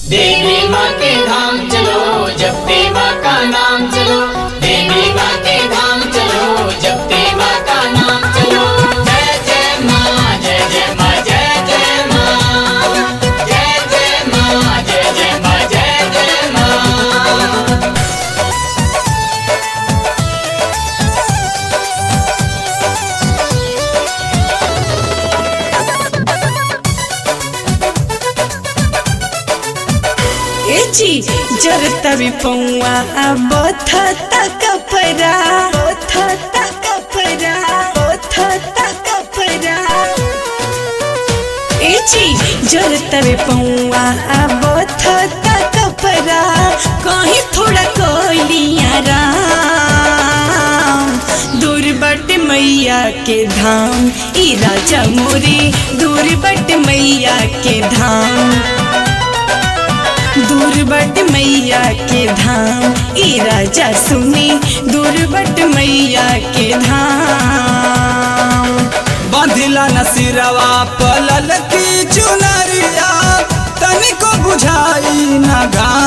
देवी माँ के धाम चलो, जपते माँ का नाम चलो। देवी माँ के धाम चलो, जपते माँ का नाम चलो। जय जय माँ, जय जय माँ, जय जय माँ, जय जय माँ, जय जय माँ, जय जय माँ। जी जरता भी पौआ बथता कपड़ा, बथता कपड़ा, बथता कपड़ा। जी जरता भी पौआ बथता कपड़ा, कहीं थोड़ा कोलिया राम। दूर बट मैया के धाम ई राजा मोरे, दूर बट मैया के धाम। दूर बट मैया के धाम ई राजा सुनी, दूर बट मैया के धाम। बांधिला नसीरवा पलल की चुनरिया, तनिको बुझाई न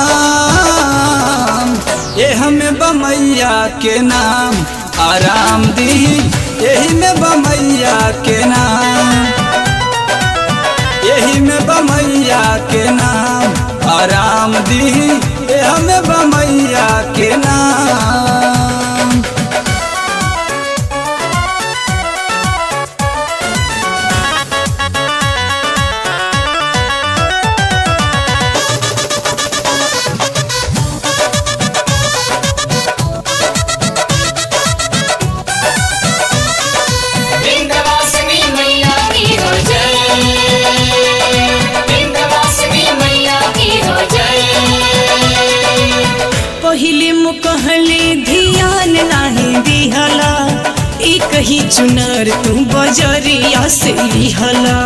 घाम। ये हमें बमैया के नाम आराम दी, यही में बमैया के नाम, यही में बमैया के नाम आराम दी, ये हमें बमैया के नाम। विंध्यवासिनी मैया की हो जय, विंध्यवासिनी मैया की हो जय। पहिले मुकहले ध्यान नाही दिहला, एक ही चुनर तू बजरिया से लिहला।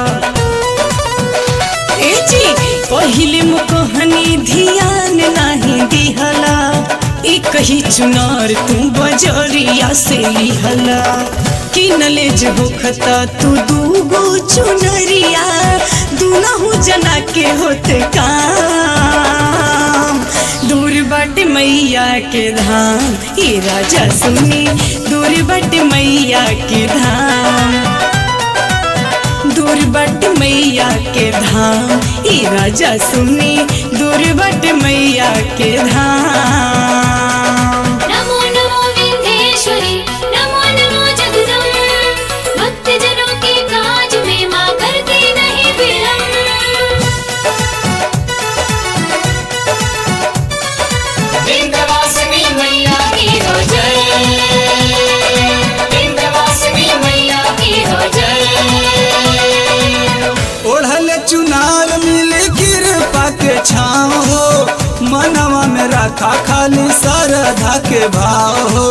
जी पहिले मुकहनी ध्यान नाही दिहला, एक ही चुनर तू बजरिया से लिहला। किनले जो होखता तू दूगो चुनरिया, दूनहु जना के होते काम। दूर बट मैया के धाम ये राजा सुनी, दूर बट मैया के धाम। दूर बट मैया के धाम ये राजा सुनी, दूर बट मैया के धाम। नमो नमो विंध्येश्वरी, नमो नमो जगदम्ब। भक्तजनों के काज में माँ करती नहीं विलम्ब। विंध्यवासिनी मैया की हो जय, विंध्यवासिनी मैया की हो जय। ओढ़ल चुनार मिली कृपा के छाँव हो, मनवा में रखा खाली श्रद्धा के भाव हो।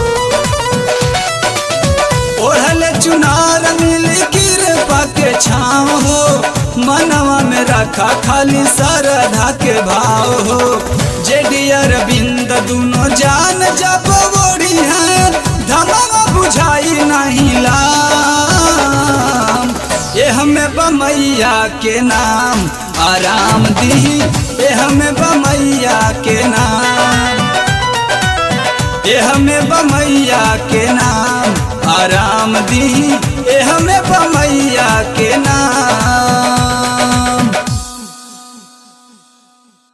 ओढ़ल चुनार मिली कृपा के छाँव हो, मनवा में रखा खाली श्रद्धा के भाव हो। जेडियर बिंद दोनों जान जब ओढ़ी है, धमावा बुझाई नहीं लाम। ये हमें बमैया के नाम आराम दी, ये हमें बमैया के नाम, ये हमें बमैया के नाम आराम दी, ये हमें बमैया के नाम।